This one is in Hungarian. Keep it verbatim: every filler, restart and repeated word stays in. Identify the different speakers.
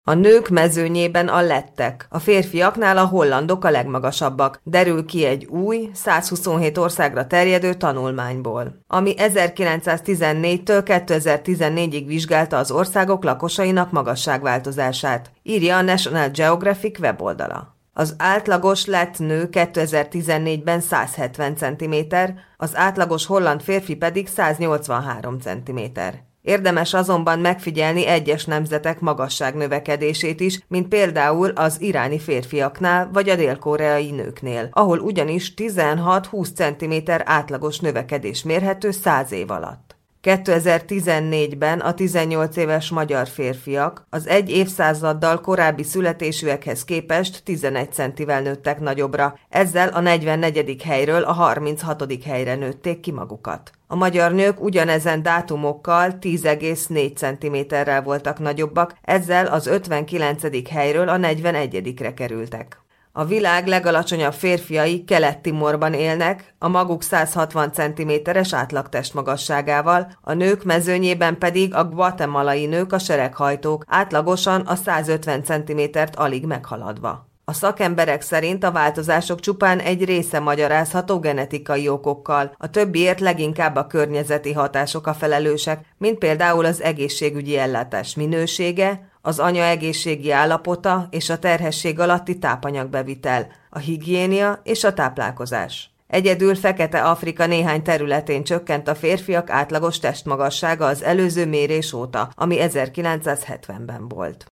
Speaker 1: A nők mezőnyében a lettek, a férfiaknál a hollandok a legmagasabbak, derül ki egy új, százhuszonhét országra terjedő tanulmányból, ami ezerkilencszáztizennégytől kétezer-tizennégyig vizsgálta az országok lakosainak magasságváltozását, írja a National Geographic weboldala. Az átlagos lett nő kétezer-tizennégyben száz hetven centiméter, az átlagos holland férfi pedig száz nyolcvanhárom centiméter. Érdemes azonban megfigyelni egyes nemzetek magasságnövekedését is, mint például az iráni férfiaknál vagy a dél-koreai nőknél, ahol ugyanis tizenhat-húsz centiméter átlagos növekedés mérhető száz év alatt. kétezer-tizennégyben a tizennyolc éves magyar férfiak az egy évszázaddal korábbi születésűekhez képest tizenegy centivel nőttek nagyobbra, ezzel a negyvennegyedik helyről a harminchatodik helyre nőtték ki magukat. A magyar nők ugyanezen dátumokkal tíz egész négy centiméterrel voltak nagyobbak, ezzel az ötvenkilencedik helyről a negyvenegyedikre kerültek. A világ legalacsonyabb férfiai Kelet-Timorban élnek, a maguk száz hatvan centiméteres átlagtestmagasságával, a nők mezőnyében pedig a guatemalai nők a sereghajtók, átlagosan a száz ötven centimétert alig meghaladva. A szakemberek szerint a változások csupán egy része magyarázható genetikai okokkal, a többiért leginkább a környezeti hatások a felelősek, mint például az egészségügyi ellátás minősége, az anya egészségi állapota és a terhesség alatti tápanyagbevitel, a higiénia és a táplálkozás. Egyedül Fekete-Afrika néhány területén csökkent a férfiak átlagos testmagassága az előző mérés óta, ami ezerkilencszázhetvenben volt.